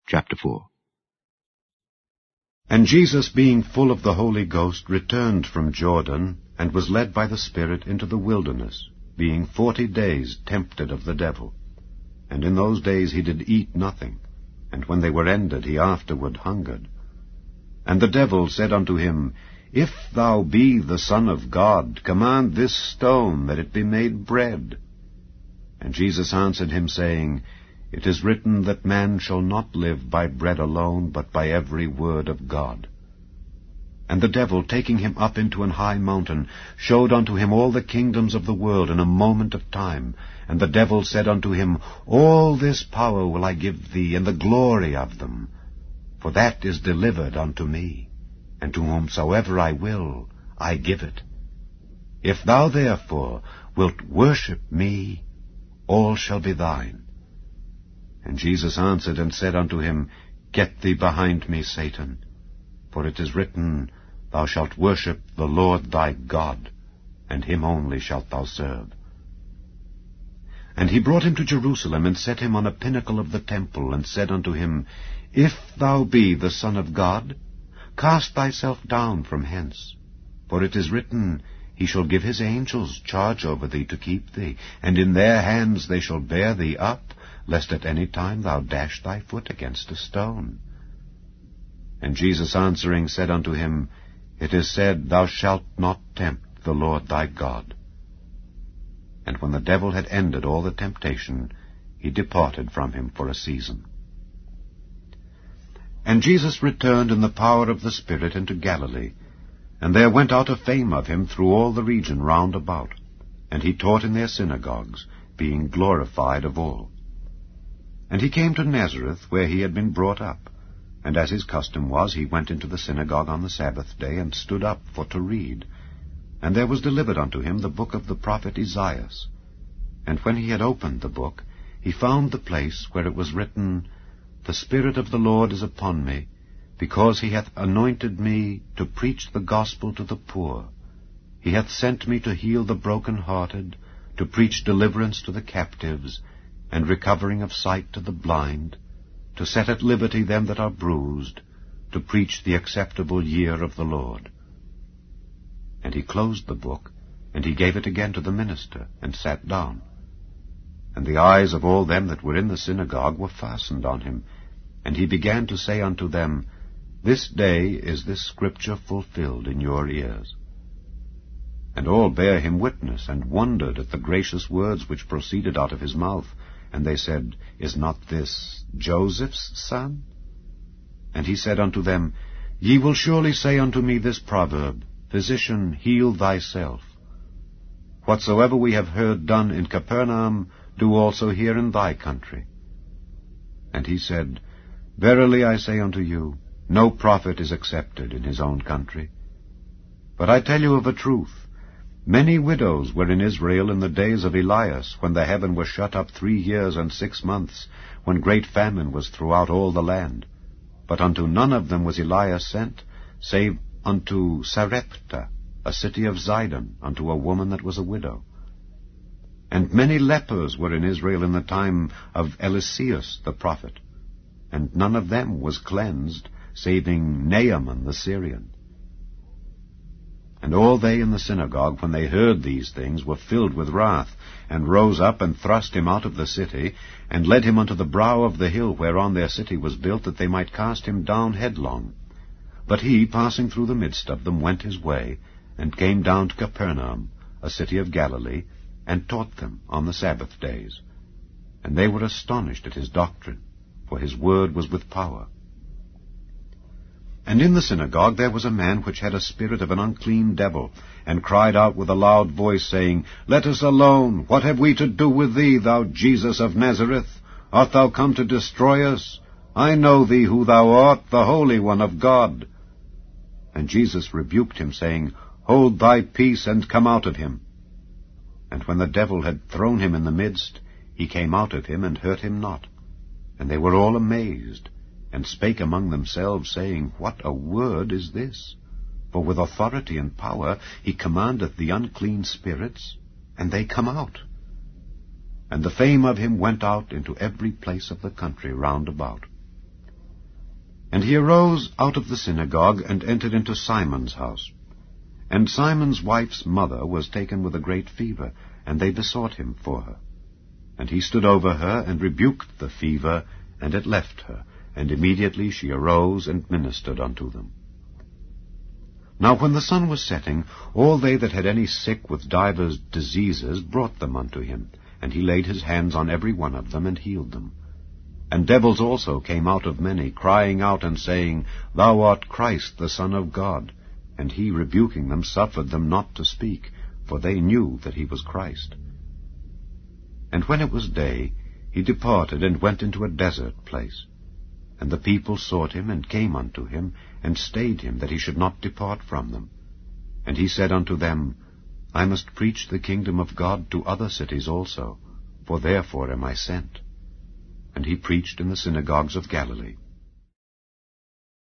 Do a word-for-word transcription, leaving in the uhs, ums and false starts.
Chapter four. And Jesus, being full of the Holy Ghost, returned from Jordan, and was led by the Spirit into the wilderness, being forty days tempted of the devil. And in those days he did eat nothing, and when they were ended, he afterward hungered. And the devil said unto him, If thou be the Son of God, command this stone that it be made bread. And Jesus answered him, saying, It is written that man shall not live by bread alone, but by every word of God. And the devil, taking him up into an high mountain, showed unto him all the kingdoms of the world in a moment of time. And the devil said unto him, All this power will I give thee, and the glory of them. For that is delivered unto me, and to whomsoever I will, I give it. If thou therefore wilt worship me, all shall be thine. And Jesus answered and said unto him, Get thee behind me, Satan, for it is written, Thou shalt worship the Lord thy God, and him only shalt thou serve. And he brought him to Jerusalem, and set him on a pinnacle of the temple, and said unto him, If thou be the Son of God, cast thyself down from hence. For it is written, He shall give his angels charge over thee to keep thee, and in their hands they shall bear thee up, lest at any time thou dash thy foot against a stone. And Jesus answering said unto him, It is said, Thou shalt not tempt the Lord thy God. And when the devil had ended all the temptation, he departed from him for a season. And Jesus returned in the power of the Spirit into Galilee, and there went out a fame of him through all the region round about, and he taught in their synagogues, being glorified of all. And he came to Nazareth, where he had been brought up. And as his custom was, he went into the synagogue on the Sabbath day, and stood up for to read. And there was delivered unto him the book of the prophet Esaias. And when he had opened the book, he found the place where it was written, The Spirit of the Lord is upon me, because he hath anointed me to preach the gospel to the poor. He hath sent me to heal the broken-hearted, to preach deliverance to the captives, and recovering of sight to the blind, to set at liberty them that are bruised, to preach the acceptable year of the Lord. And he closed the book, and he gave it again to the minister, and sat down. And the eyes of all them that were in the synagogue were fastened on him. And he began to say unto them, This day is this scripture fulfilled in your ears. And all bare him witness, and wondered at the gracious words which proceeded out of his mouth. And they said, Is not this Joseph's son? And he said unto them, Ye will surely say unto me this proverb, Physician, heal thyself. Whatsoever we have heard done in Capernaum, do also here in thy country. And he said, Verily I say unto you, no prophet is accepted in his own country. But I tell you of a truth, many widows were in Israel in the days of Elias, when the heaven was shut up three years and six months, when great famine was throughout all the land. But unto none of them was Elias sent, save unto Sarepta, a city of Zidon, unto a woman that was a widow. And many lepers were in Israel in the time of Eliseus the prophet, and none of them was cleansed, saving Naaman the Syrian. And all they in the synagogue, when they heard these things, were filled with wrath, and rose up, and thrust him out of the city, and led him unto the brow of the hill whereon their city was built, that they might cast him down headlong. But he, passing through the midst of them, went his way, and came down to Capernaum, a city of Galilee, and taught them on the Sabbath days. And they were astonished at his doctrine, for his word was with power. And in the synagogue there was a man which had a spirit of an unclean devil, and cried out with a loud voice, saying, Let us alone. What have we to do with thee, thou Jesus of Nazareth? Art thou come to destroy us? I know thee who thou art, the Holy One of God. And Jesus rebuked him, saying, Hold thy peace, and come out of him. And when the devil had thrown him in the midst, he came out of him, and hurt him not. And they were all amazed, and spake among themselves, saying, What a word is this? For with authority and power he commandeth the unclean spirits, and they come out. And the fame of him went out into every place of the country round about. And he arose out of the synagogue, and entered into Simon's house. And Simon's wife's mother was taken with a great fever, and they besought him for her. And he stood over her, and rebuked the fever, and it left her, and immediately she arose and ministered unto them. Now when the sun was setting, all they that had any sick with divers diseases brought them unto him, and he laid his hands on every one of them, and healed them. And devils also came out of many, crying out and saying, Thou art Christ, the Son of God. And he, rebuking them, suffered them not to speak, for they knew that he was Christ. And when it was day, he departed, and went into a desert place. And the people sought him, and came unto him, and stayed him, that he should not depart from them. And he said unto them, I must preach the kingdom of God to other cities also, for therefore am I sent. And he preached in the synagogues of Galilee.